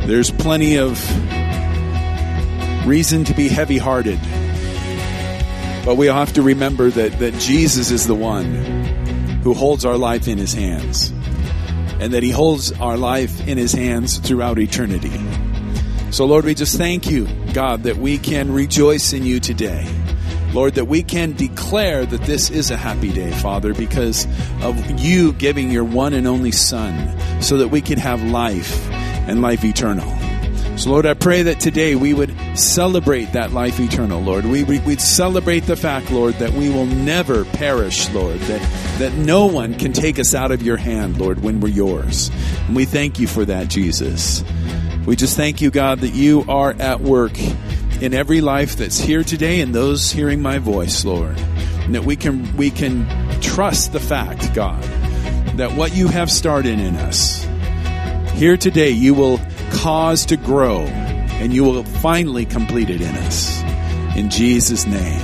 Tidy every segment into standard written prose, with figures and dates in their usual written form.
There's plenty of reason to be heavy-hearted. But we have to remember that Jesus is the one who holds our life in his hands. And that he holds our life in his hands throughout eternity. So, Lord, we just thank you, God, that we can rejoice in you today. Lord, that we can declare that this is a happy day, Father, because of you giving your one and only Son so that we can have life and life eternal. So, Lord, I pray that today we would celebrate that life eternal, Lord. We'd celebrate the fact, Lord, that we will never perish, Lord, that no one can take us out of your hand, Lord, when we're yours. And we thank you for that, Jesus. We just thank you, God, that you are at work in every life that's here today and those hearing my voice, Lord. And that we can trust the fact, God, that what you have started in us, here today you will cause to grow, and you will finally complete it in us. In Jesus' name.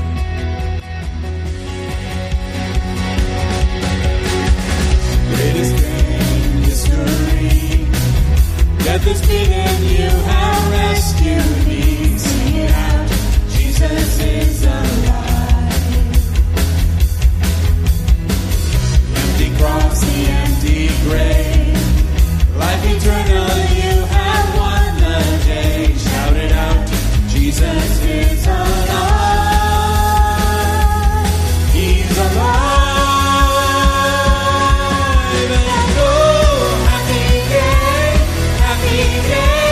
Greatest great mystery, death is beaten, you have rescued me. Sing it out, Jesus is alive. Empty cross, the empty grave, life eternal, you have won the day. Shout it out, Jesus is alive. He's alive. And oh, happy day, happy day.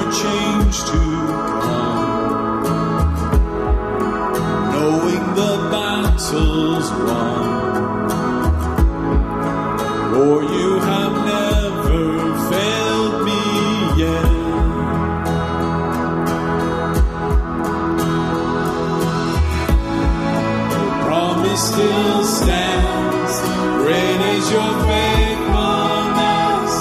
change to come, knowing the battle's won, for you have never failed me yet. Your promise still stands, great is your faithfulness,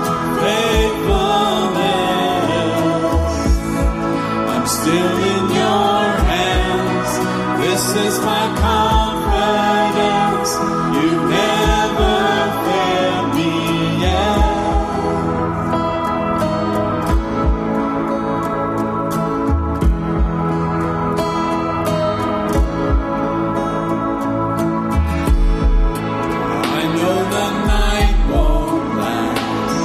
faithfulness. I'm still in your hands, this is my confidence, you never failed me yet. I know the night won't last,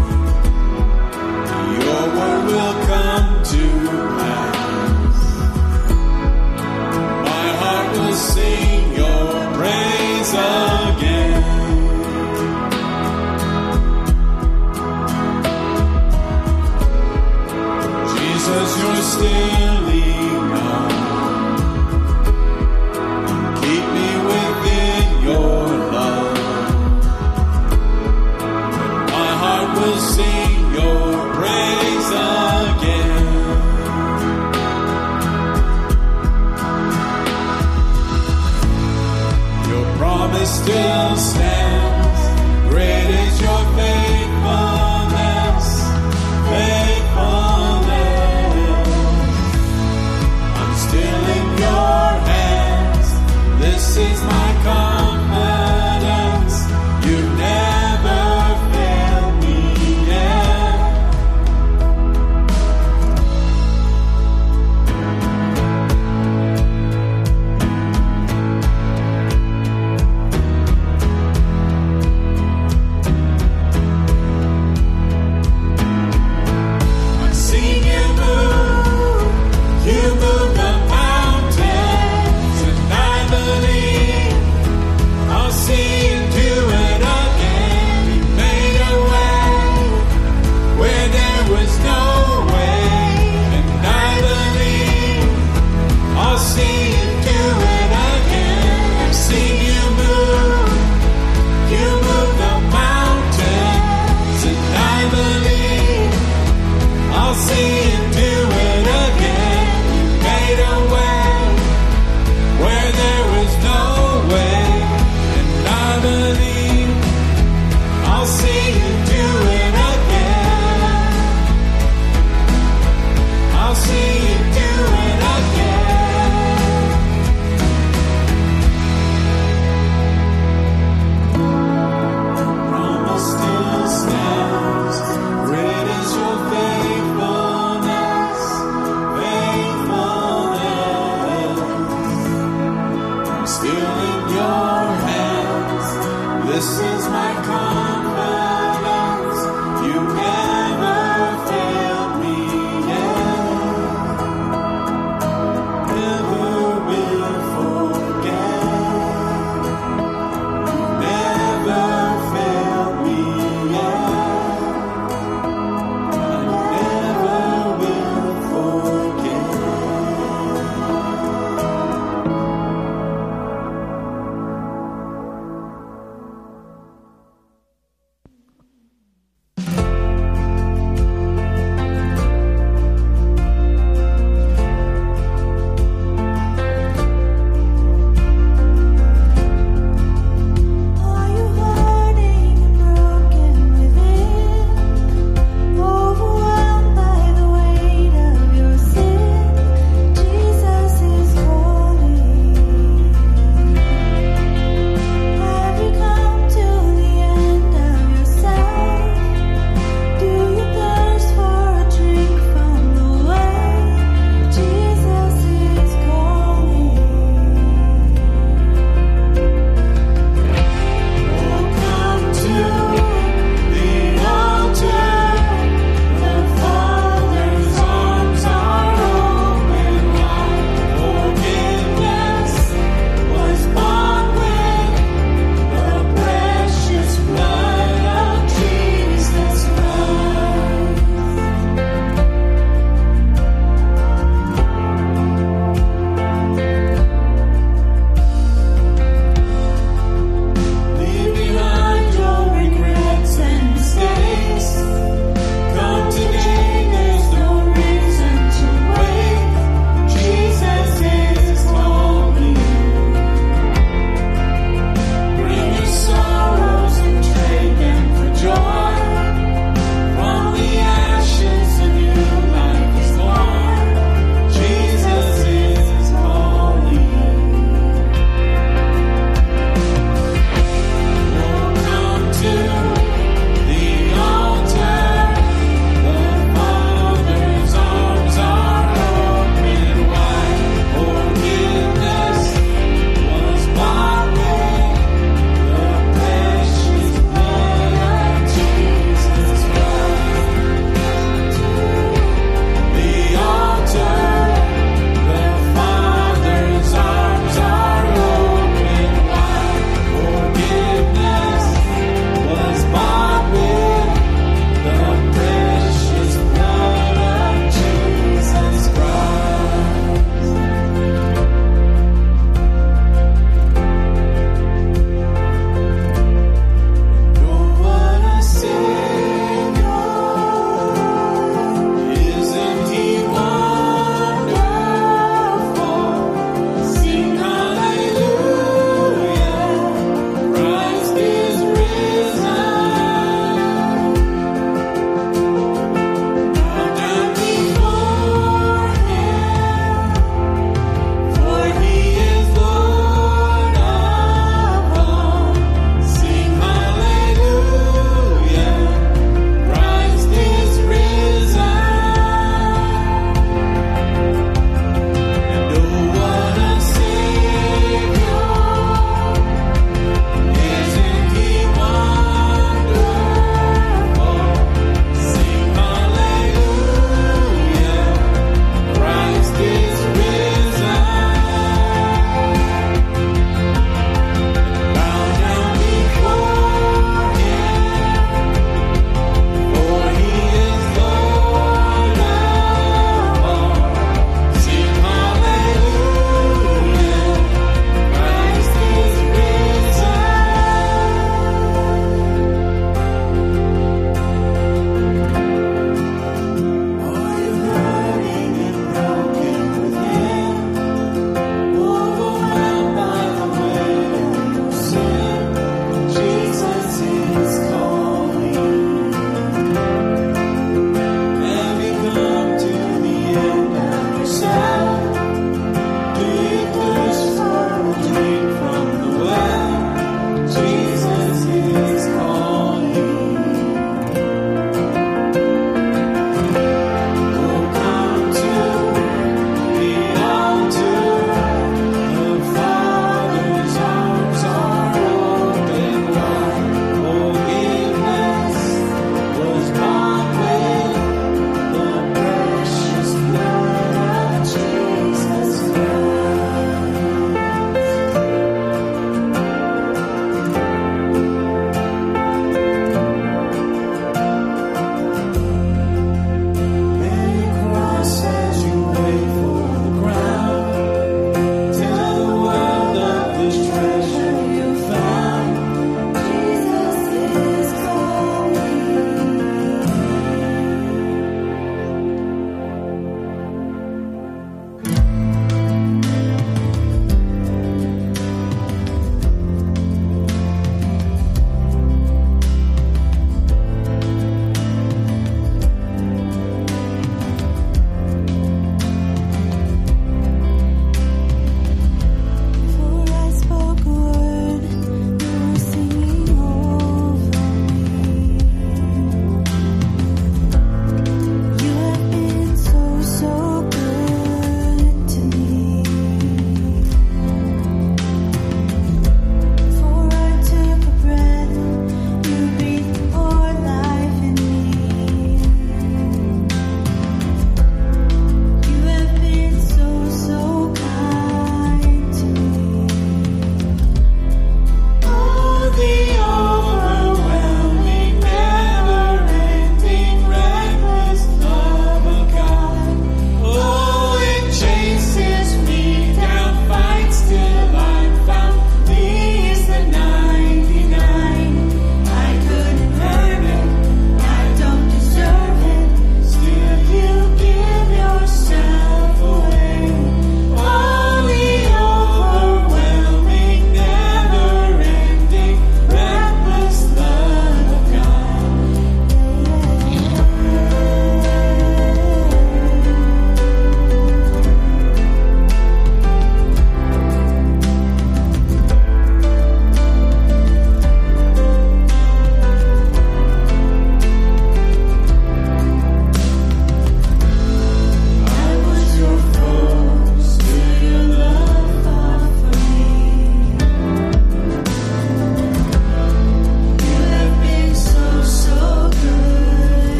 your word will come to pass. My heart will sing your praise again. Jesus, you're still enough. Keep me within your love. My heart will sing your praise again. Your promise still stands, great is your faithfulness, faithfulness.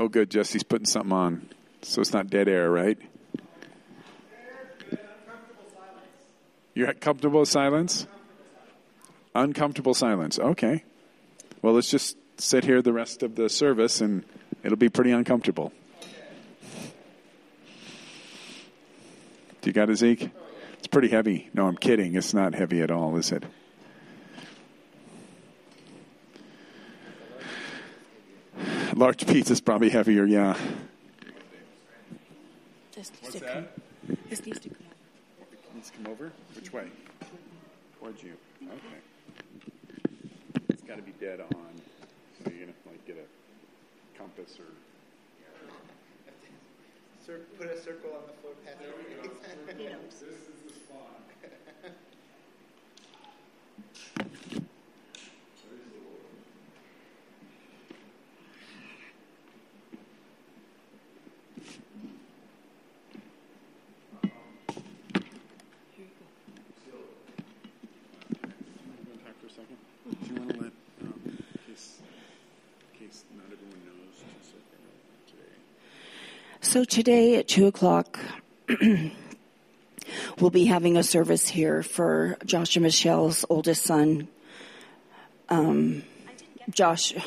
good. Jesse's putting something on. So it's not dead air, right? You're at comfortable silence? Uncomfortable silence. Okay. Well, let's just sit here the rest of the service, and it'll be pretty uncomfortable. Do you got it, Zeke? It's pretty heavy. No, I'm kidding. It's not heavy at all, is it? Large pizza's probably heavier, yeah. What's that? This needs to come over. It needs to come over? Which way? Towards you. Okay. It's got to be dead on. So you're going to get a compass or... Put a circle on the floor pad. He knows. This is the spot. Do you want to let, in case not everyone knows, just so they know today? So today at 2:00, we'll be having a service here for Josh and Michelle's oldest son, Joshua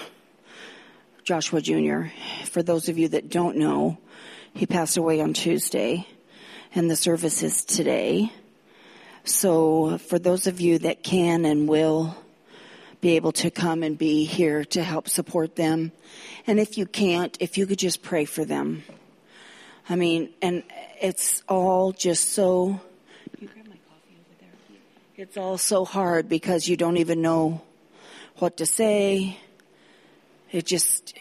Jr. For those of you that don't know, he passed away on Tuesday, and the service is today. So for those of you that can and will be able to come and be here to help support them, and if you can't, if you could just pray for them. I mean, and it's all just so... You grab my coffee over there. It's all so hard because you don't even know what to say. It just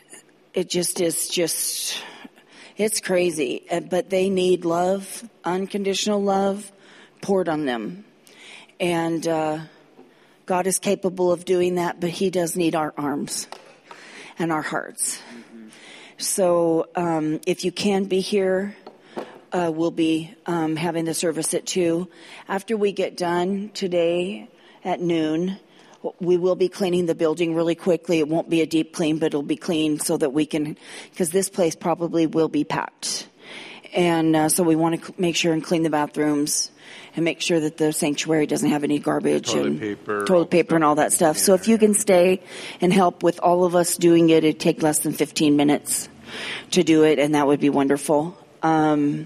is it's crazy. But they need love, unconditional love poured on them. And God is capable of doing that, but he does need our arms and our hearts. So if you can be here, we'll be having the service at 2. After we get done today at noon, we will be cleaning the building really quickly. It won't be a deep clean, but it'll be clean so that we can, because this place probably will be packed. And so we want to make sure and clean the bathrooms and make sure that the sanctuary doesn't have any garbage toilet paper and all that stuff. So if you can stay and help with all of us doing it, it'd take less than 15 minutes to do it, and that would be wonderful. I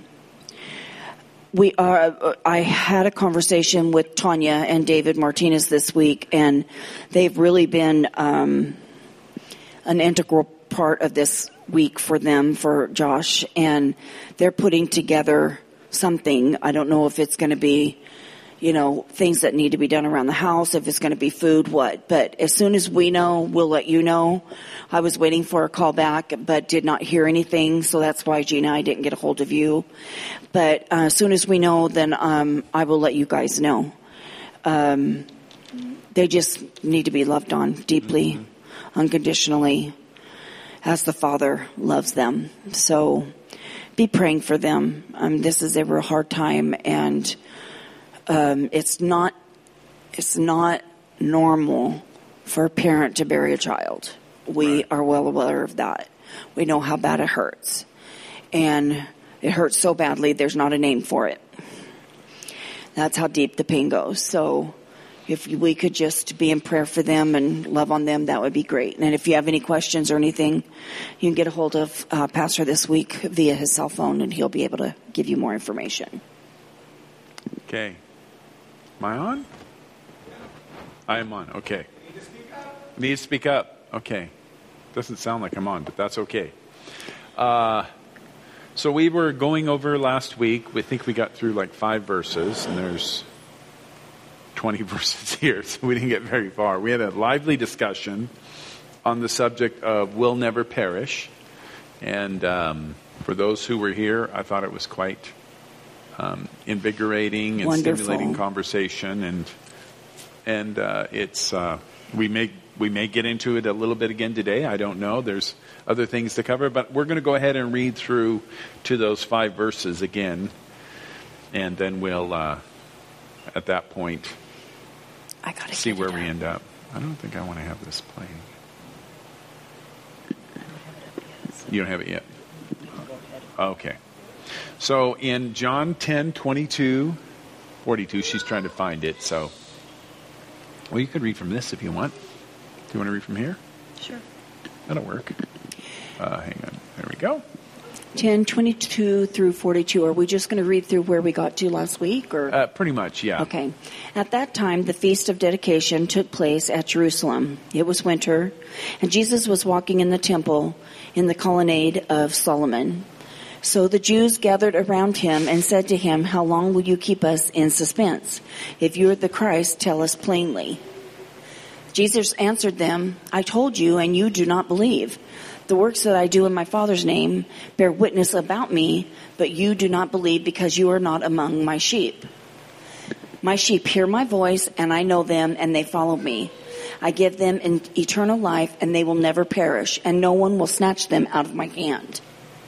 had a conversation with Tanya and David Martinez this week, and they've really been an integral part of this week for them, for Josh, and they're putting together something. I don't know if it's going to be, things that need to be done around the house, if it's going to be food, what. But as soon as we know, we'll let you know. I was waiting for a call back, but did not hear anything, so that's why Gina, I didn't get a hold of you. But as soon as we know, then I will let you guys know. They just need to be loved on deeply, unconditionally, as the Father loves them. So be praying for them. This is a real hard time, and it's not normal for a parent to bury a child. We are well aware of that. We know how bad it hurts, and it hurts so badly there's not a name for it. That's how deep the pain goes. So if we could just be in prayer for them and love on them, that would be great. And if you have any questions or anything, you can get a hold of Pastor this week via his cell phone, and he'll be able to give you more information. Okay. Am I on? I am on. Okay. Need to speak up. Okay. Doesn't sound like I'm on, but that's okay. So we were going over last week. We think we got through like 5 verses, and there's 20 verses here, so we didn't get very far. We had a lively discussion on the subject of will never perish. And for those who were here, I thought it was quite invigorating and wonderful. Stimulating conversation. And it's we may get into it a little bit again today. I don't know. There's other things to cover, but we're going to go ahead and read through to those 5 verses again, and then we'll at that point see where we end up. I don't think I want to have this playing. You don't have it yet? Okay. So in John 10:22-42, she's trying to find it. So, well, you could read from this if you want. Do you want to read from here? Sure. That'll work. Hang on. There we go. 10:22-42. Are we just going to read through where we got to last week? Or Pretty much, yeah. Okay. At that time, the Feast of Dedication took place at Jerusalem. It was winter, and Jesus was walking in the temple in the colonnade of Solomon. So the Jews gathered around him and said to him, "How long will you keep us in suspense? If you are the Christ, tell us plainly." Jesus answered them, "I told you, and you do not believe. The works that I do in my Father's name bear witness about me, but you do not believe because you are not among my sheep. My sheep hear my voice, and I know them, and they follow me. I give them an eternal life, and they will never perish, and no one will snatch them out of my hand.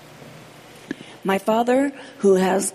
My Father who has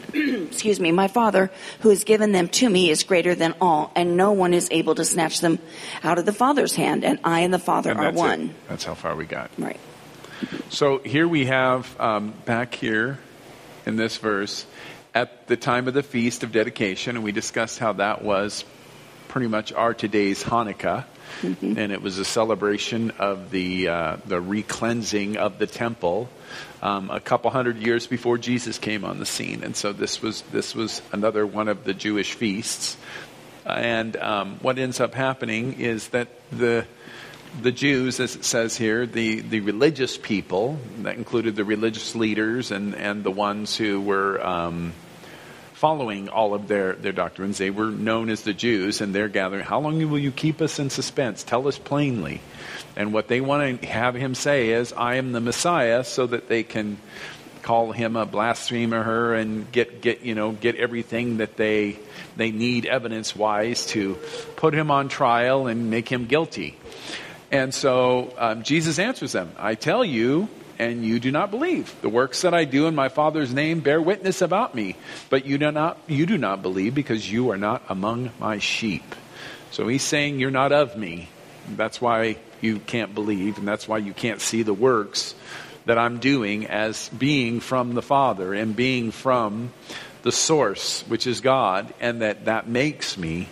my Father who has given them to me is greater than all, and no one is able to snatch them out of the Father's hand, and I and the Father are one." That's how far we got. Right. So here we have, back here in this verse, at the time of the Feast of Dedication, and we discussed how that was pretty much our today's Hanukkah, and it was a celebration of the re-cleansing of the temple a couple hundred years before Jesus came on the scene. And so this was another one of the Jewish feasts. And what ends up happening is that the Jews, as it says here, the religious people, that included the religious leaders and the ones who were following all of their doctrines, they were known as the Jews, and they're gathering, "How long will you keep us in suspense? Tell us plainly." And what they want to have him say is, "I am the Messiah," so that they can call him a blasphemer and get everything that they need evidence-wise to put him on trial and make him guilty. And so Jesus answers them, "I tell you, and you do not believe. The works that I do in my Father's name bear witness about me, but you do not believe because you are not among my sheep." So he's saying, you're not of me. That's why you can't believe, and that's why you can't see the works that I'm doing as being from the Father and being from the source, which is God, and that makes me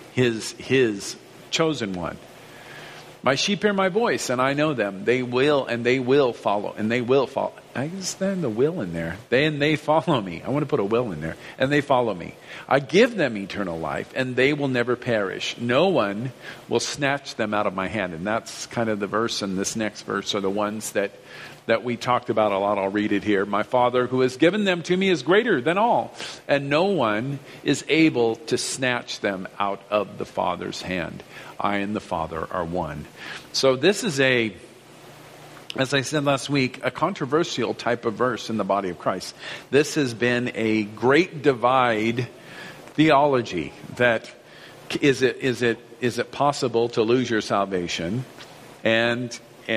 his chosen one. "My sheep hear my voice, and I know them. They will follow. I understand the will in there. They follow me. I want to put a will in there. And they follow me. I give them eternal life, and they will never perish. No one will snatch them out of my hand." And that's kind of the verse, and this next verse are the ones that we talked about a lot. I'll read it here. "My Father who has given them to me is greater than all, and no one is able to snatch them out of the Father's hand. I and the Father are one." So this is as I said last week, a controversial type of verse in the body of Christ. This has been a great divide theology. That is it possible to lose your salvation, and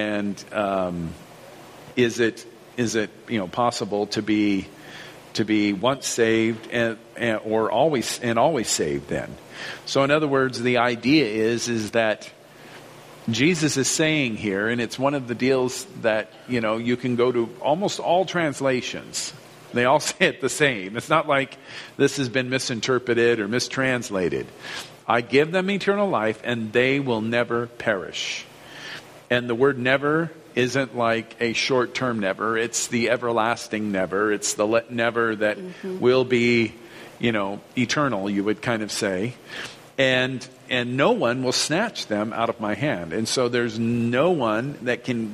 is it possible to be once saved or always saved then? So in other words, the idea is that Jesus is saying here, and it's one of the deals that, you can go to almost all translations. They all say it the same. It's not like this has been misinterpreted or mistranslated. "I give them eternal life, and they will never perish." And the word never isn't like a short-term never. It's the everlasting never. It's the never that will be, eternal, you would kind of say. And no one will snatch them out of my hand. And so there's no one that can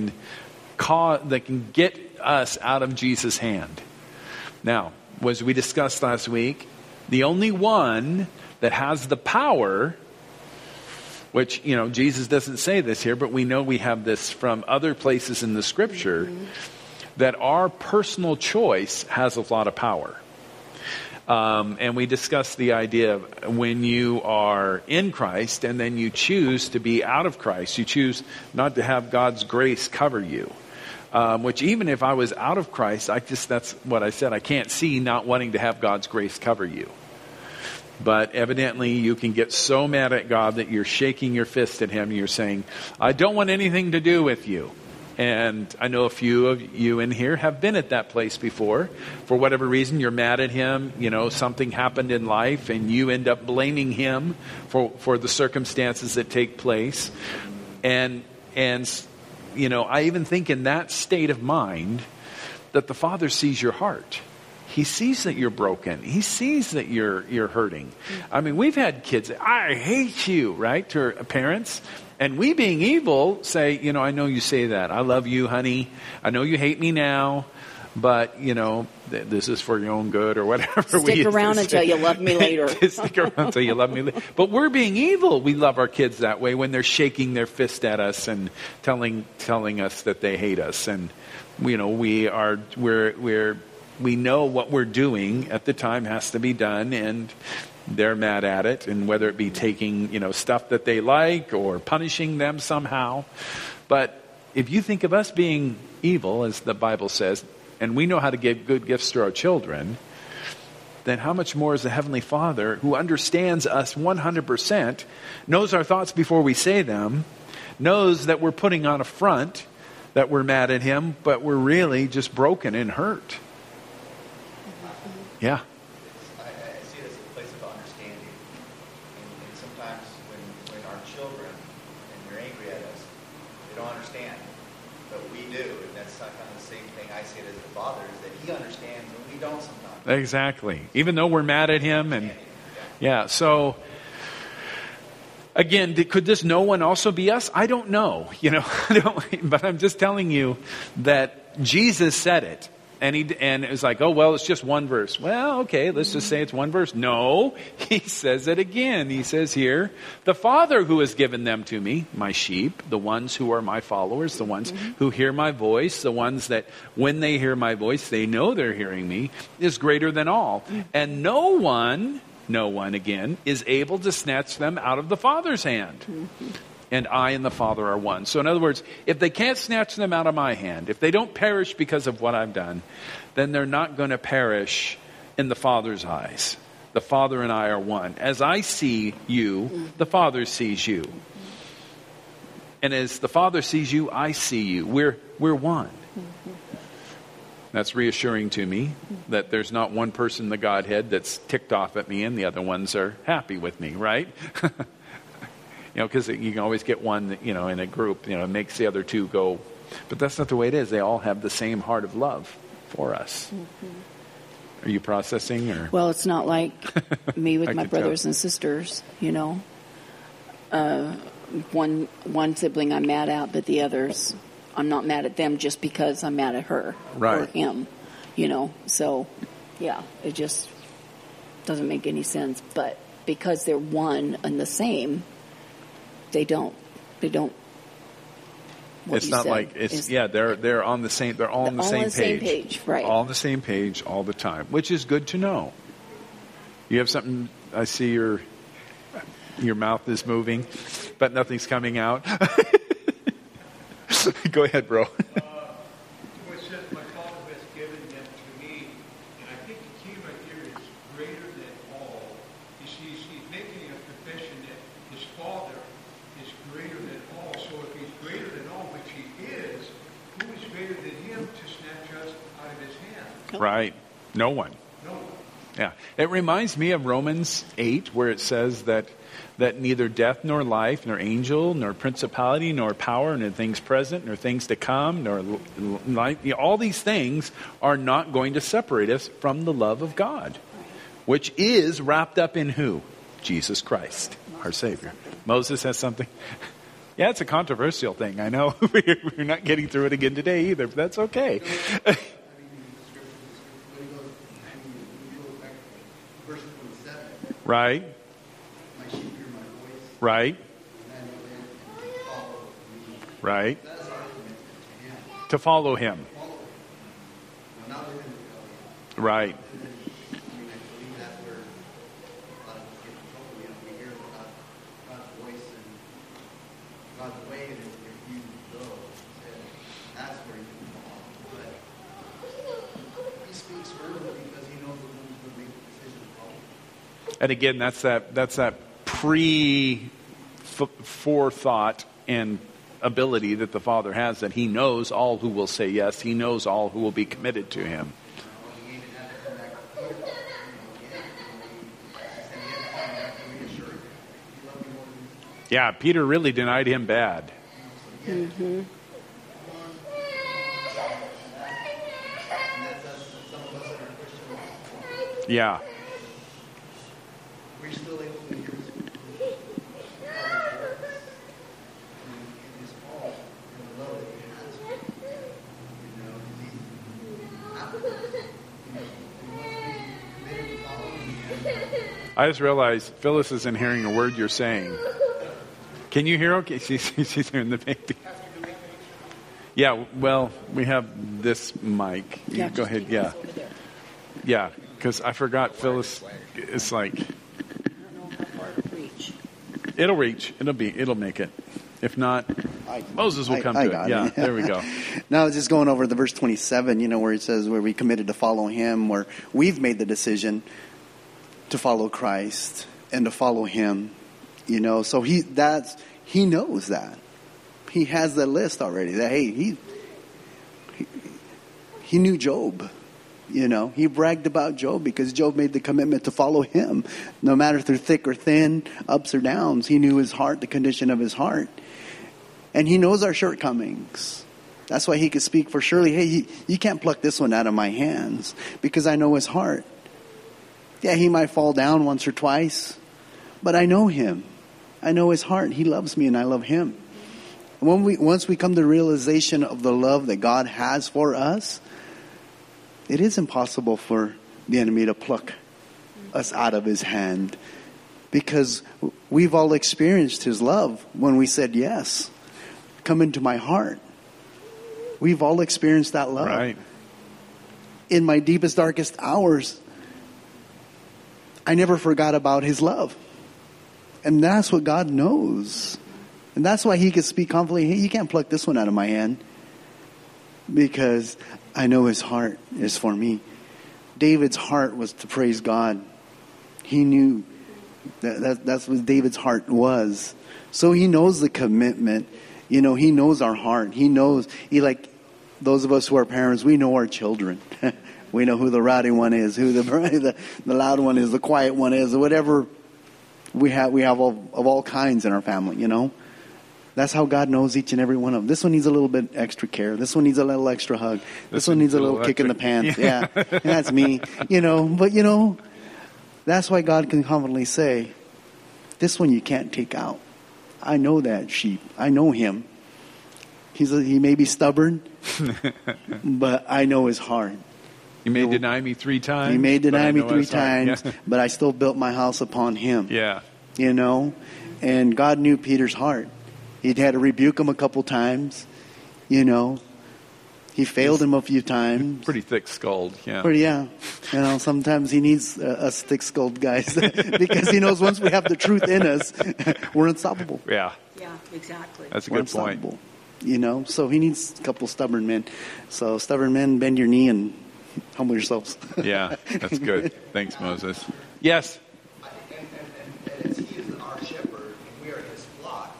get us out of Jesus' hand. Now, as we discussed last week, the only one that has the power, which, Jesus doesn't say this here, but we know we have this from other places in the Scripture, that our personal choice has a lot of power. And we discussed the idea of when you are in Christ and then you choose to be out of Christ, you choose not to have God's grace cover you. Which even if I was out of Christ, that's what I said, I can't see not wanting to have God's grace cover you. But evidently you can get so mad at God that you're shaking your fist at him and you're saying, "I don't want anything to do with you." And I know a few of you in here have been at that place before. For whatever reason, you're mad at him. Something happened in life and you end up blaming him for the circumstances that take place. And I even think in that state of mind that the Father sees your heart. He sees that you're broken. He sees that you're hurting. I mean, we've had kids, I hate you, right, to parents. And we being evil say, I know you say that. I love you, honey. I know you hate me now, but, this is for your own good or whatever. Stick around until you love me later. Stick around until you love me later. But we're being evil. We love our kids that way when they're shaking their fist at us and telling us that they hate us. And, we know what we're doing at the time has to be done, and they're mad at it, and whether it be taking, stuff that they like or punishing them somehow. But if you think of us being evil, as the Bible says, and we know how to give good gifts to our children, then how much more is the Heavenly Father, who understands us 100%, knows our thoughts before we say them, knows that we're putting on a front, that we're mad at him, but we're really just broken and hurt. Yeah. I see it as a place of understanding. And sometimes when our children, and they're angry at us, they don't understand. But we do. And that's kind of the same thing I see it as the Father, is that he understands and we don't sometimes. Exactly. Even though we're mad at him. And yeah, so again, could this no one also be us? I don't know, but I'm just telling you that Jesus said it. And it was like, oh, well, it's just one verse. Well, okay, let's just say it's one verse. No, he says it again. He says here, the Father who has given them to me, my sheep, the ones who are my followers, the ones who hear my voice, the ones that when they hear my voice, they know they're hearing me, is greater than all. And no one again, is able to snatch them out of the Father's hand. And I and the Father are one. So in other words, if they can't snatch them out of my hand, if they don't perish because of what I've done, then they're not going to perish in the Father's eyes. The Father and I are one. As I see you, the Father sees you. And as the Father sees you, I see you. We're one. That's reassuring to me that there's not one person in the Godhead that's ticked off at me and the other ones are happy with me, right? Because you can always get one, in a group, it makes the other two go. But that's not the way it is. They all have the same heart of love for us. Are you processing? Or? Well, it's not like me with my brothers and sisters, One sibling I'm mad at, but the others, I'm not mad at them just because I'm mad at her or him, So, yeah, it just doesn't make any sense. But because they're one and the same, they don't. It's not like it's they're on the same. They're all on the same page, right? All on the same page all the time, which is good to know. You have something. I see your mouth is moving, but nothing's coming out. Go ahead, bro. It says, my Father has given them to me, and I think the key right here is greater than all. You see, he's making a confession that his Father is greater than all. So if he's greater than all, which he is, who is greater than him to snatch us out of his hand? Right. No one. No one. Yeah. It reminds me of Romans 8, where it says that neither death nor life, nor angel, nor principality, nor power, nor things present, nor things to come, nor light, all these things are not going to separate us from the love of God, which is wrapped up in who? Jesus Christ, our Savior. Moses has something. Yeah, it's a controversial thing. I know. We're not getting through it again today either, but that's okay. Right. Right. Right. To follow him. Right. And again, that's that pre-forethought and ability that the Father has, that he knows all who will say yes. He knows all who will be committed to him. Yeah, Peter really denied him bad. Mm-hmm. Yeah. We're still able to hear his call and the love that he has for you. I just realized Phyllis isn't hearing a word you're saying. Can you hear okay? She's hearing the baby. Yeah, well, we have this mic. Yeah, Go ahead, yeah. Yeah, because I forgot Phyllis is like... I don't know how far to reach. It'll reach. It'll make it. If not, Moses will come to it. Yeah, there we go. Now I was just going over the verse 27, where it says where we committed to follow him, where we've made the decision to follow Christ and to follow him. So he knows that. He has that list already. That he knew Job. He bragged about Job because Job made the commitment to follow him. No matter through thick or thin, ups or downs, he knew his heart, the condition of his heart. And he knows our shortcomings. That's why he could speak for surely, hey, you can't pluck this one out of my hands because I know his heart. Yeah, he might fall down once or twice, but I know him. I know his heart. He loves me and I love him. Once we come to the realization of the love that God has for us, it is impossible for the enemy to pluck us out of his hand because we've all experienced his love when we said yes. Come into my heart. We've all experienced that love. Right. In my deepest, darkest hours, I never forgot about his love. And that's what God knows. And that's why he can speak confidently, hey, you can't pluck this one out of my hand. Because I know his heart is for me. David's heart was to praise God. He knew that's what David's heart was. So he knows the commitment. He knows our heart. He knows, like those of us who are parents, we know our children. We know who the rowdy one is, who the loud one is, the quiet one is, or whatever we have of all kinds in our family, That's how God knows each and every one of them. This one needs a little bit extra care. This one needs a little extra hug. This one needs a little kick in the pants. Yeah, that's me. But that's why God can confidently say, this one you can't take out. I know that sheep. I know him. He may be stubborn, but I know his heart. You may deny me 3 times. He may deny me 3 times, but I still built my house upon him. Yeah. And God knew Peter's heart. He'd had to rebuke him a couple times. He failed him a few times. Pretty thick-skulled, yeah. Sometimes he needs us thick-skulled guys because he knows once we have the truth in us, we're unstoppable. Yeah. Yeah, exactly. That's a good point. So he needs a couple stubborn men. So stubborn men, bend your knee and humble yourselves. Yeah, that's good. Thanks, Moses. Yes? And as he is our shepherd and we are his flock,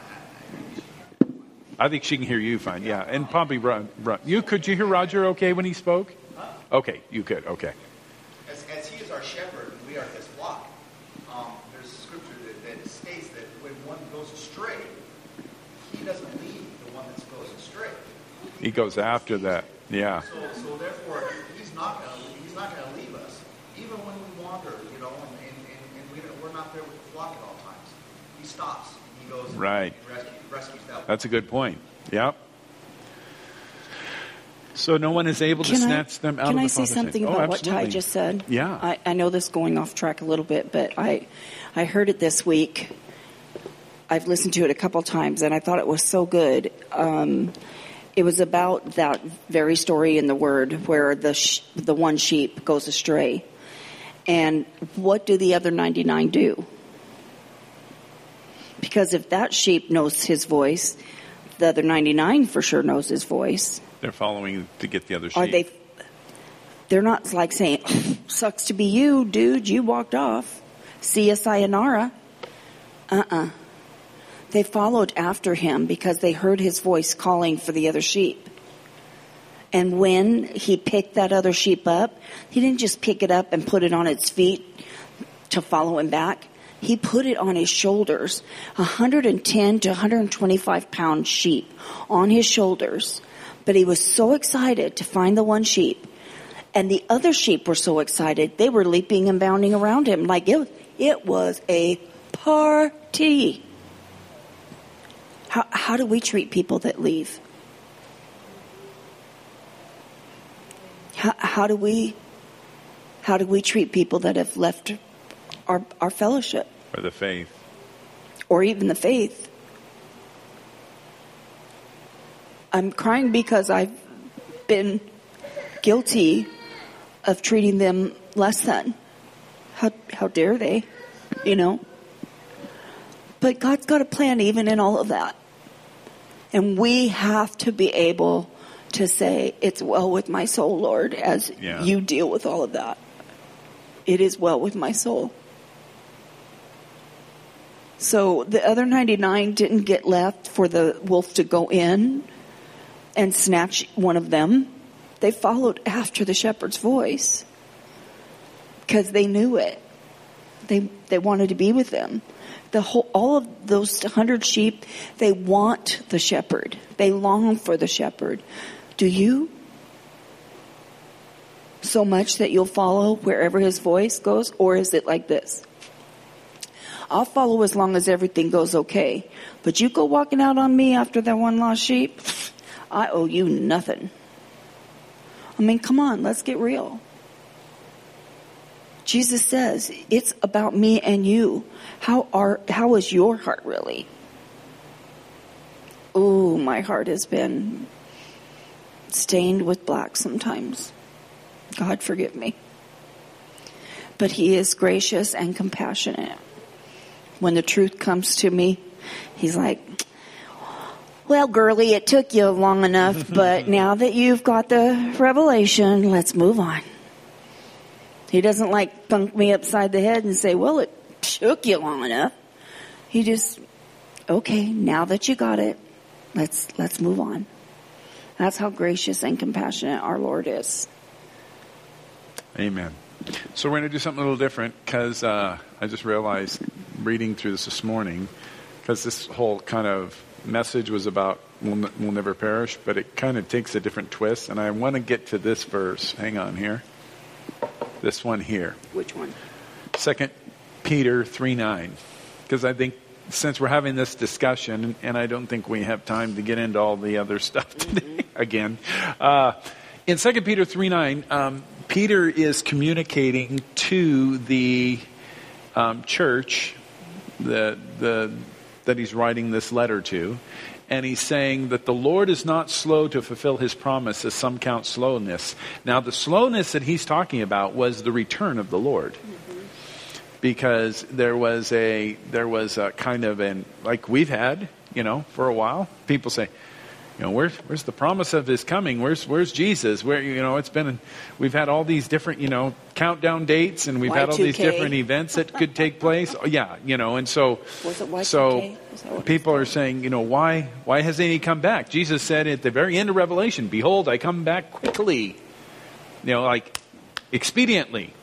I think she can hear you fine, yeah. And Pompey, could you hear Roger okay when he spoke? Okay, you could, okay. As he is our shepherd and we are his flock, there's a scripture that states that when one goes astray, he doesn't leave the one that goes astray. He goes after that, yeah. So therefore, he's not going to leave us, even when we wander, and we're not there with the flock at all times. He stops. He goes. Right. And rescues that one. That's a good point. Yep. So no one is able to snatch them out of the Can I Father's say something hand. about what Ty just said? Yeah. I know this is going off track a little bit, but I heard it this week. I've listened to it a couple times, and I thought it was so good. It was about that very story in the Word where the one sheep goes astray. And what do the other 99 do? Because if that sheep knows his voice, the other 99 for sure knows his voice. They're following to get the other sheep. They're not like saying, sucks to be you, dude, you walked off. See ya, sayonara. They followed after him because they heard his voice calling for the other sheep. And when he picked that other sheep up, he didn't just pick it up and put it on its feet to follow him back. He put it on his shoulders, 110 to 125 pound sheep on his shoulders. But he was so excited to find the one sheep. And the other sheep were so excited, they were leaping and bounding around him like it was a party. How do we treat people that leave? How do we treat people that have left our fellowship? Or the faith. Or even the faith. I'm crying because I've been guilty of treating them less than. How dare they? You know? But God's got a plan even in all of that. And we have to be able to say, it's well with my soul, Lord, as you deal with all of that. It is well with my soul. So the other 99 didn't get left for the wolf to go in and snatch one of them. They followed after the shepherd's voice because they knew it. They wanted to be with them. All of those 100 sheep, they want the shepherd. They long for the shepherd. Do you? So much that you'll follow wherever his voice goes? Or is it like this? I'll follow as long as everything goes okay. But you go walking out on me after that one lost sheep, I owe you nothing. I mean, come on, let's get real. Jesus says, it's about me and you. How is your heart really? Oh, my heart has been stained with black sometimes. God forgive me. But he is gracious and compassionate. When the truth comes to me, he's like, well, girlie, it took you long enough, but now that you've got the revelation, let's move on. He doesn't like thunk me upside the head and say, well, it took you long enough. He just, okay, now that you got it, let's move on. That's how gracious and compassionate our Lord is. Amen. So we're going to do something a little different because I just realized reading through this morning, because this whole kind of message was about we'll never perish, but it kind of takes a different twist. And I want to get to this verse. Hang on here. This one here. Which one? 2 Peter 3:9. Because I think since we're having this discussion, and I don't think we have time to get into all the other stuff today again. In 2 Peter 3:9, Peter is communicating to the church that he's writing this letter to. And he's saying that the Lord is not slow to fulfill his promise, as some count slowness. Now, the slowness that he's talking about was the return of the Lord. Because there was a kind of like we've had, for a while. People say, where's the promise of his coming? Where's Jesus? We've had all these different, countdown dates, and we've had all these different events that could take place. Yeah, and so was it Y2K? So people are saying, why hasn't he come back? Jesus said at the very end of Revelation, "Behold, I come back quickly," like expediently.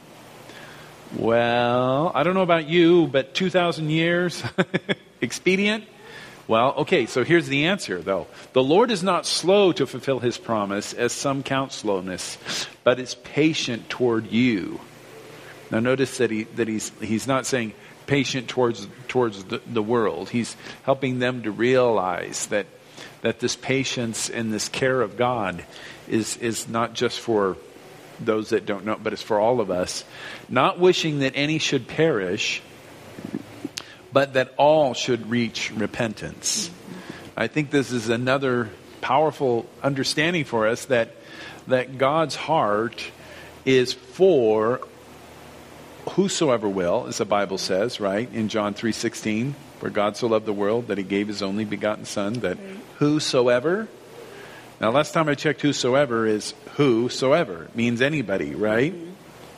Well, I don't know about you, but 2,000 years expedient. Well, okay, so here's the answer, though. The Lord is not slow to fulfill his promise, as some count slowness, but is patient toward you. Now, notice that he's not saying patient towards the world. He's helping them to realize that this patience and this care of God is not just for those that don't know, but it's for all of us. Not wishing that any should perish, but that all should reach repentance. I think this is another powerful understanding for us that God's heart is for whosoever will, as the Bible says, right? In John 3:16, where God so loved the world that he gave his only begotten son, that whosoever. Now, last time I checked, whosoever is whosoever. It means anybody, right?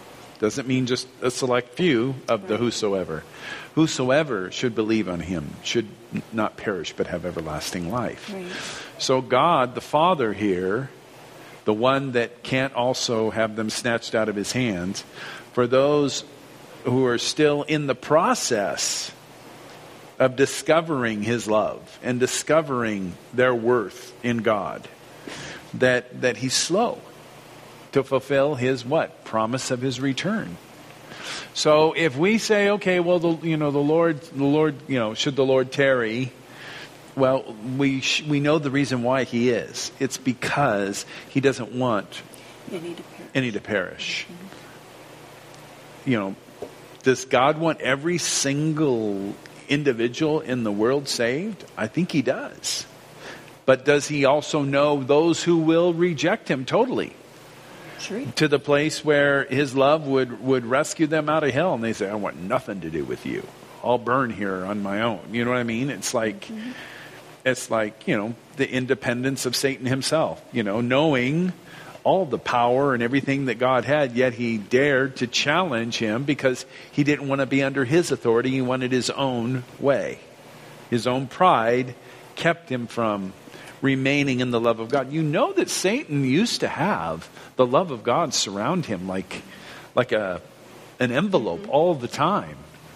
Doesn't mean just a select few of the whosoever. Whosoever should believe on him should not perish but have everlasting life. Right. So God, the Father here, the one that can't also have them snatched out of his hands, for those who are still in the process of discovering his love and discovering their worth in God, that he's slow to fulfill his what? Promise of his return. So if we say, okay, well, the Lord, should the Lord tarry? Well, we know the reason why he is. It's because he doesn't want any to perish. Mm-hmm. Does God want every single individual in the world saved? I think he does. But does he also know those who will reject him totally? Sure. To the place where his love would rescue them out of hell, and they say, I want nothing to do with you. I'll burn here on my own. You know what I mean? It's like, the independence of Satan himself, knowing all the power and everything that God had, yet he dared to challenge him because he didn't want to be under his authority. He wanted his own way. His own pride kept him from remaining in the love of God. You know that Satan used to have the love of God surround him like an envelope all the time.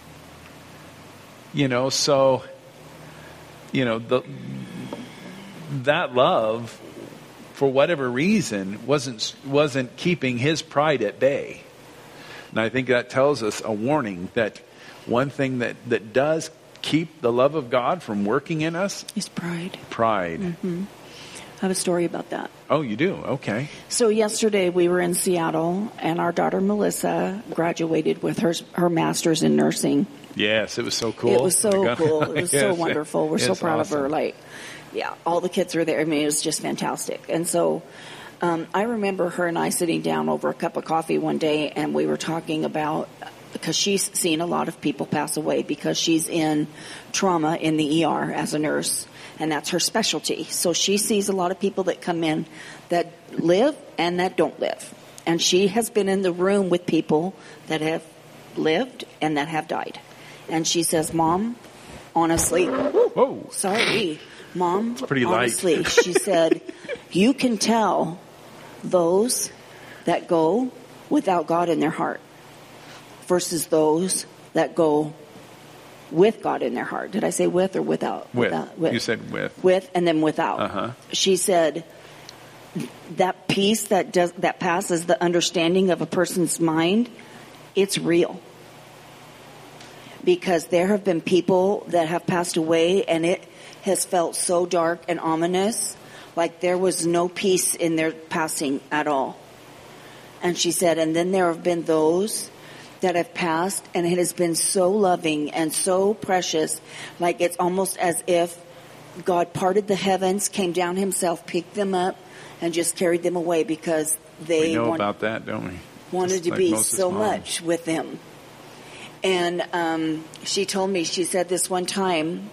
That love, for whatever reason, wasn't keeping his pride at bay. And I think that tells us a warning that one thing that does keep the love of God from working in us is pride. Pride. Mm-hmm. I have a story about that. Oh, you do? Okay. So yesterday we were in Seattle, and our daughter Melissa graduated with her master's in nursing. Yes, it was so cool. It was so cool. It was so Yes, wonderful. We're so it's proud awesome. of her. All the kids were there. I mean, it was just fantastic. And so I remember her and I sitting down over a cup of coffee one day, and we were talking about, because she's seen a lot of people pass away because she's in trauma in the ER as a nurse, and that's her specialty. So she sees a lot of people that come in that live and that don't live. And she has been in the room with people that have lived and that have died. And she says, Mom, honestly, Whoa. Sorry, Mom, pretty light. honestly, she said, you can tell those that go without God in their heart versus those that go with God in their heart. Did I say with or without? With. With. You said with. With and then without. Uh-huh. She said that peace that passes the understanding of a person's mind, it's real. Because there have been people that have passed away and it has felt so dark and ominous, like there was no peace in their passing at all. And she said, and then there have been those that have passed, and it has been so loving and so precious, like it's almost as if God parted the heavens, came down himself, picked them up, and just carried them away because they We know about that, don't we? wanted Just to like be Moses' so mom. much with them. And she told me, she said this one time,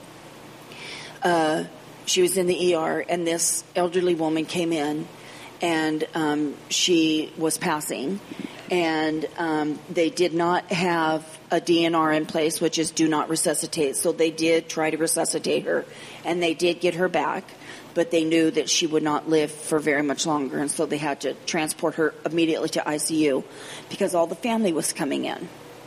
she was in the ER, and this elderly woman came in, and she was passing, and they did not have a DNR in place, which is do not resuscitate. So they did try to resuscitate her, and they did get her back, but they knew that she would not live for very much longer, and so they had to transport her immediately to ICU because all the family was coming in.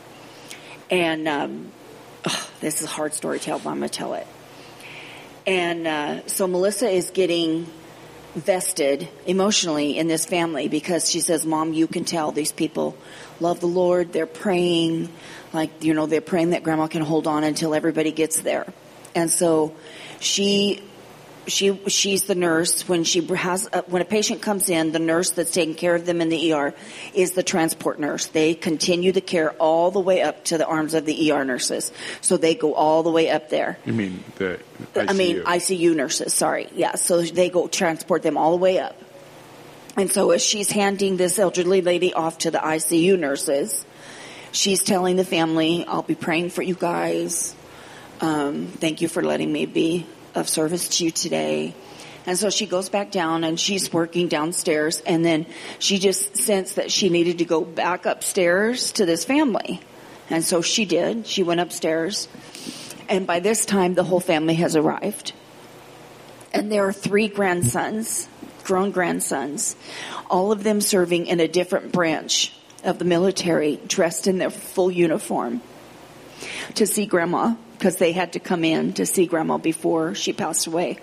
And this is a hard story to tell, but I'm going to tell it. And so Melissa is getting vested emotionally in this family because she says, Mom, you can tell these people love the Lord. They're praying, they're praying that Grandma can hold on until everybody gets there. And so she's the nurse. When when a patient comes in, the nurse that's taking care of them in the ER is the transport nurse. They continue the care all the way up to the arms of the ER nurses. So they go all the way up there. You mean the ICU? ICU nurses, sorry. Yeah, so they go transport them all the way up. And so as she's handing this elderly lady off to the ICU nurses, she's telling the family, I'll be praying for you guys. Thank you for letting me be of service to you today. And so she goes back down and she's working downstairs, and then she just sensed that she needed to go back upstairs to this family. And so she did. She went upstairs. And by this time, the whole family has arrived. And there are 3 grandsons, grown grandsons, all of them serving in a different branch of the military, dressed in their full uniform to see Grandma, because they had to come in to see Grandma before she passed away.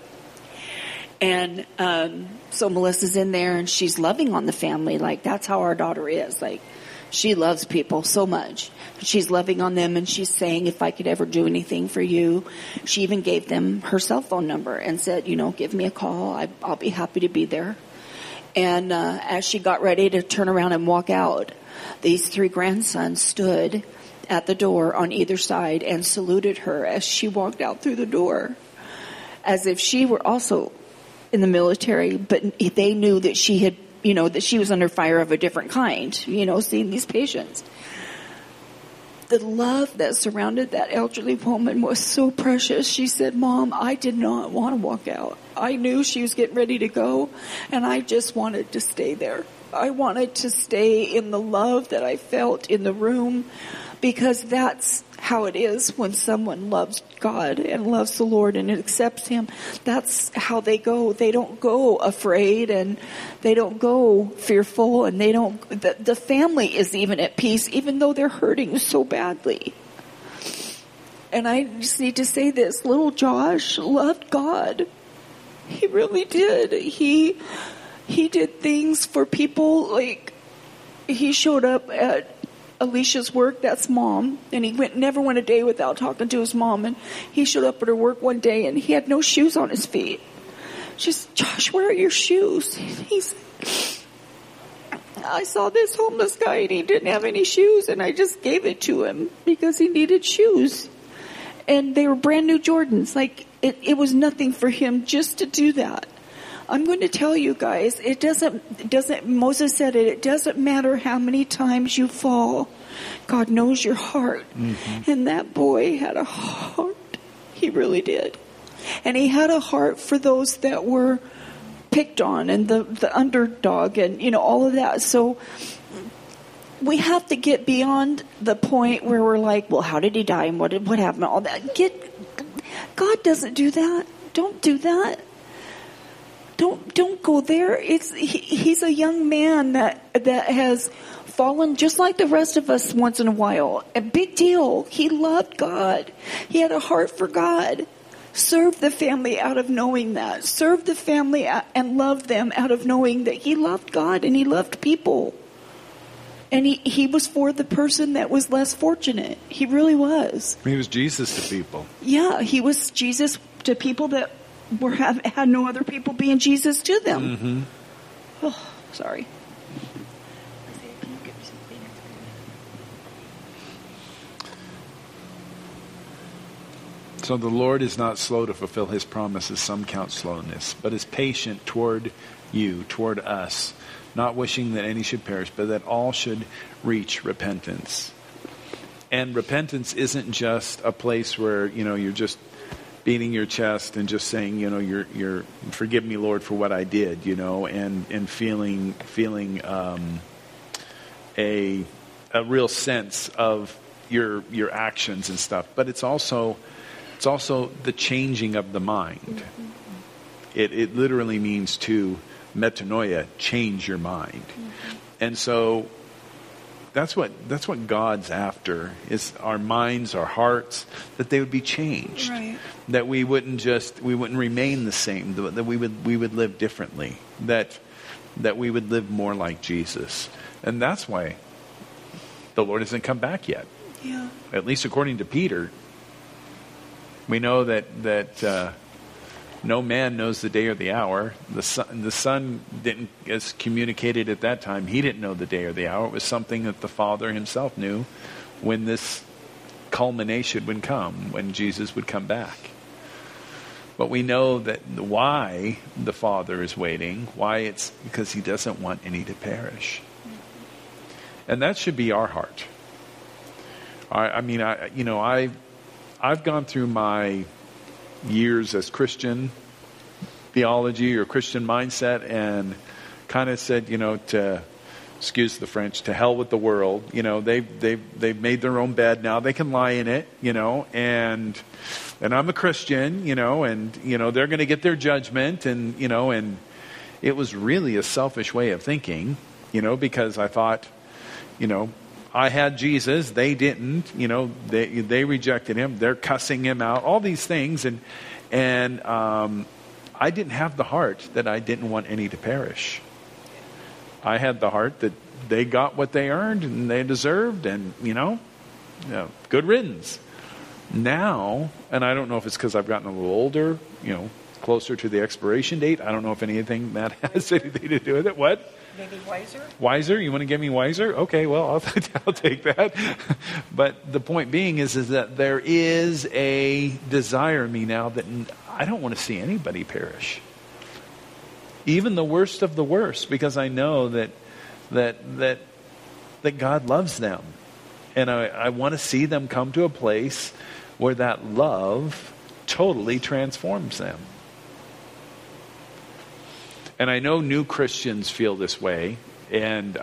And so Melissa's in there, and she's loving on the family. Like, that's how our daughter is. Like, she loves people so much. She's loving on them, and she's saying, if I could ever do anything for you. She even gave them her cell phone number and said, give me a call. I'll be happy to be there. And as she got ready to turn around and walk out, these 3 grandsons stood at the door on either side and saluted her as she walked out through the door, as if she were also in the military, but they knew that she had, that she was under fire of a different kind, seeing these patients. The love that surrounded that elderly woman was so precious. She said, Mom, I did not want to walk out. I knew she was getting ready to go, and I just wanted to stay there. I wanted to stay in the love that I felt in the room, because that's how it is when someone loves God and loves the Lord and accepts Him. That's how they go. They don't go afraid, and they don't go fearful, and the family is even at peace, even though they're hurting so badly. And I just need to say this, little Josh loved God. He really did. He did things for people, like he showed up at Alicia's work, that's Mom, and he never went a day without talking to his mom. And he showed up at her work one day, and he had no shoes on his feet. She's, Josh, where are your shoes? I saw this homeless guy, and he didn't have any shoes, and I just gave it to him because he needed shoes. And they were brand new Jordans. Like, it was nothing for him just to do that. I'm going to tell you guys, it doesn't, Moses said it doesn't matter how many times you fall. God knows your heart. Mm-hmm. And that boy had a heart. He really did. And he had a heart for those that were picked on and the underdog and, all of that. So we have to get beyond the point where we're like, well, how did he die? And what happened? All that. God doesn't do that. Don't do that. Don't go there. He's a young man that has fallen just like the rest of us once in a while. A big deal. He loved God. He had a heart for God. Serve the family out of knowing that. Serve the family and love them out of knowing that he loved God and he loved people. And he was for the person that was less fortunate. He really was. He was Jesus to people. Yeah, he was Jesus to people that had no other people being Jesus to them. Mm-hmm. Oh, sorry. So the Lord is not slow to fulfill his promises, some count slowness, but is patient toward you, toward us, not wishing that any should perish, but that all should reach repentance. And repentance isn't just a place where, you're just beating your chest and just saying, you're forgive me, Lord, for what I did, and feeling a real sense of your actions and stuff. But it's also the changing of the mind. Mm-hmm. It literally means to metanoia, change your mind. Mm-hmm. And so that's what God's after, is our minds, our hearts, that they would be changed. Right. That we wouldn't remain the same, that we would live differently, that we would live more like Jesus. And that's why the Lord hasn't come back yet. Yeah. At least according to Peter. We know that no man knows the day or the hour. The Son didn't, as communicated at that time, he didn't know the day or the hour. It was something that the Father himself knew when this culmination would come, when Jesus would come back. But we know that why the Father is waiting, why it's because he doesn't want any to perish. And that should be our heart. I've gone through my years as Christian, theology or Christian mindset and kind of said, to excuse the French, to hell with the world. They've made their own bed now. They can lie in it, and I'm a Christian, and they're going to get their judgment, and it was really a selfish way of thinking, because I thought, I had Jesus, they didn't, they rejected him, they're cussing him out, all these things, and I didn't have the heart that I didn't want any to perish. I had the heart that they got what they earned and they deserved, and good riddance. Now, and I don't know if it's because I've gotten a little older, closer to the expiration date. I don't know if anything that has anything to do with it. What? Maybe wiser? Wiser? You want to get me wiser? Okay, well, I'll take that. But the point being is that there is a desire in me now that I don't want to see anybody perish. Even the worst of the worst, because I know that God loves them. And I want to see them come to a place where that love totally transforms them. And I know new Christians feel this way, and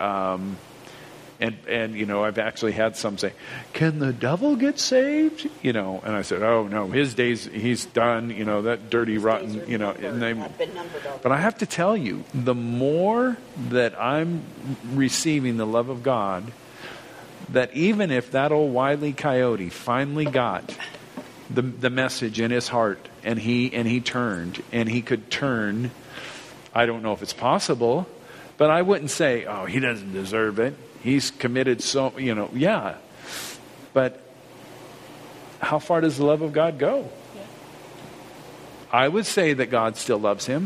I've actually had some say, "Can the devil get saved?" And I said, "Oh no, his days, he's done. That dirty, rotten, But I have to tell you, the more that I'm receiving the love of God, that even if that old Wile E. Coyote finally got the message in his heart, and he turned, and he could turn. I don't know if it's possible, but I wouldn't say, "Oh, he doesn't deserve it. He's committed so, yeah." But how far does the love of God go? Yeah. I would say that God still loves him.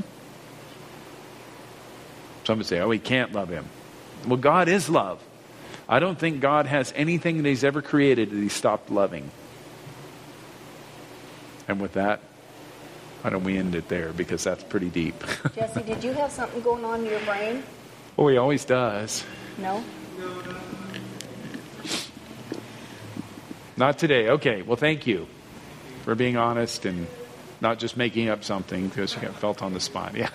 Some would say, "Oh, he can't love him." Well, God is love. I don't think God has anything that he's ever created that he stopped loving. And with that, why don't we end it there, because that's pretty deep. Jesse, did you have something going on in your brain? Well, he always does. No? Not today. Okay, well, thank you for being honest and not just making up something because you got felt on the spot. Yeah.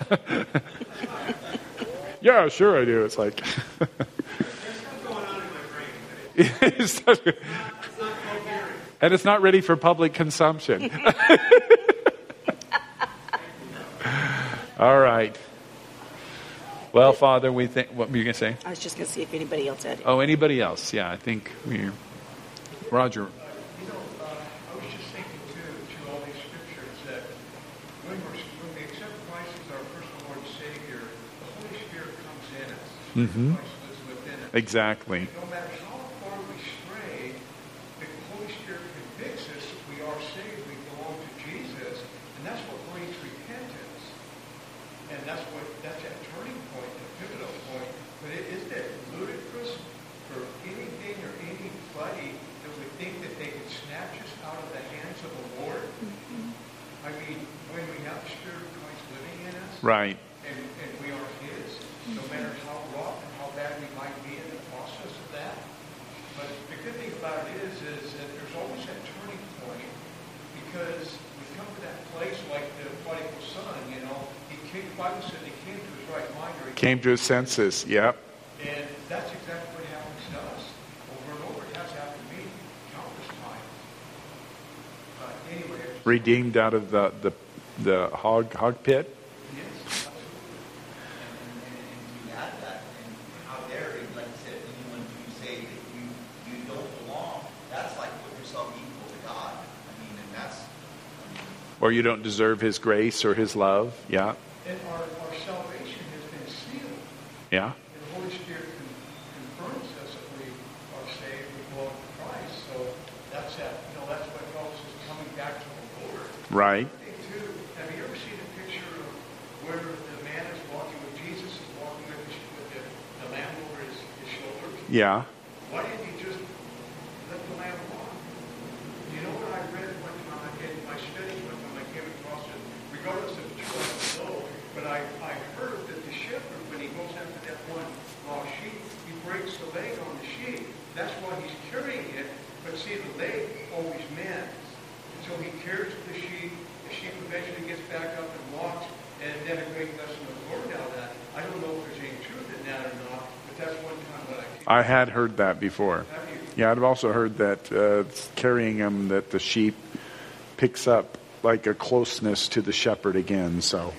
Yeah, sure I do. It's like... There's something going on in my brain. It's not coherent. And it's not ready for public consumption. All right. Well, Father, we think... What were you going to say? I was just going to see if anybody else had it. Oh, anybody else? Yeah, I think we're... Roger. I was just thinking, too, through all these scriptures, that when we accept Christ as our personal Lord and Savior, the Holy Spirit comes in us. Mm-hmm. Christ lives within us. Exactly. No matter how far we stray, the Holy Spirit convicts us that we are saved, we belong to Jesus, and that's what brings repentance. And that's that turning point, the pivotal point. But isn't it ludicrous for anything or anybody that would think that they could snatch us out of the hands of the Lord? Mm-hmm. I mean, when we have the Spirit of Christ living in us, right, and we are His, no matter how rough and how bad we might be in the process of that. But the good thing about it is that there's always that turning point, because we come to that place like the prodigal son, the Bible said he came to his right mind, or he came to his senses. Yep. And that's exactly what happens to us over and over. It has happened to me countless times. Anyway, redeemed out of the hog pit. Yes. And to add that, and how dare, like I said, anyone who say that you don't belong, that's like putting yourself equal to God. And that's... Or you don't deserve his grace or his love. Yeah. And our salvation has been sealed. Yeah. And the Holy Spirit confirms us that we are saved, we belong to Christ. So that's that's what helps us coming back to the Lord. Right. Too, have you ever seen a picture of where the man is walking with Jesus and walking with the lamb over his shoulders? Yeah. Why didn't he just let the lamb walk? You know what I read one time in my studies one time I came across it, regardless of which one I know, but I heard that the shepherd, when he goes after that one lost sheep, he breaks the leg on the sheep. That's why he's carrying it. But see, the leg always mends. So he cares for the sheep eventually gets back up and walks, And then a great lesson was learned out of that. I don't know if there's any truth in that or not, but that's one time that I had heard that before. Have you? Yeah, I've also heard that carrying them, that the sheep picks up like a closeness to the shepherd again. So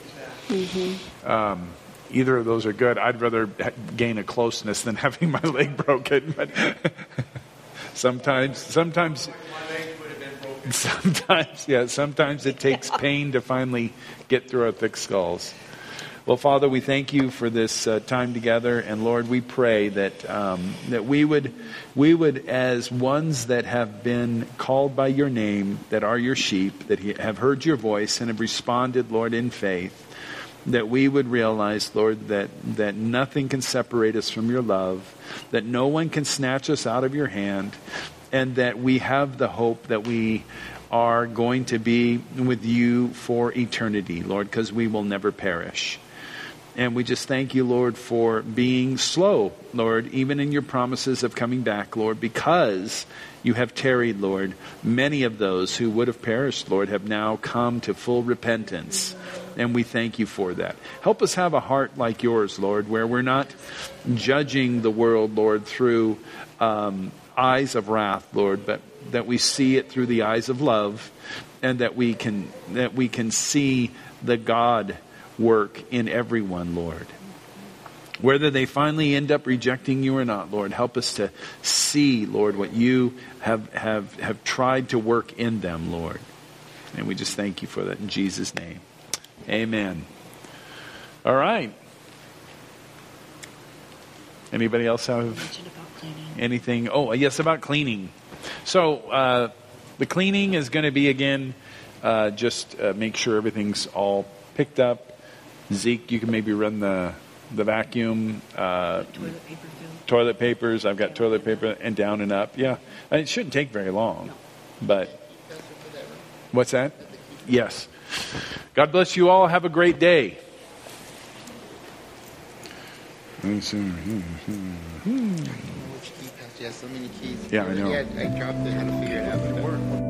either of those are good. I'd rather gain a closeness than having my leg broken. But sometimes, My legs would have been broken. sometimes it takes pain to finally get through our thick skulls. Well, Father, we thank you for this time together, and Lord, we pray that that we would, as ones that have been called by your name, that are your sheep, that have heard your voice and have responded, Lord, in faith, that we would realize, Lord, that nothing can separate us from your love, that no one can snatch us out of your hand, and that we have the hope that we are going to be with you for eternity, Lord, because we will never perish. And we just thank you, Lord, for being slow, Lord, even in your promises of coming back, Lord, because you have tarried, Lord. Many of those who would have perished, Lord, have now come to full repentance. And we thank you for that. Help us have a heart like yours, Lord, where we're not judging the world, Lord, through eyes of wrath, Lord, but that we see it through the eyes of love, and that we can see the God work in everyone, Lord. Whether they finally end up rejecting you or not, Lord, help us to see, Lord, what you have tried to work in them, Lord. And we just thank you for that in Jesus' name. Amen. All right. Anybody else have anything? Oh, yes, about cleaning. So the cleaning is going to be, again, just make sure everything's all picked up. Zeke, you can maybe run the vacuum. Toilet papers. I've got toilet paper and down and up. Yeah. And it shouldn't take very long. But what's that? Yes. God bless you all. Have a great day. He has so many keys. Yeah, I know. I dropped it. How to figure it out.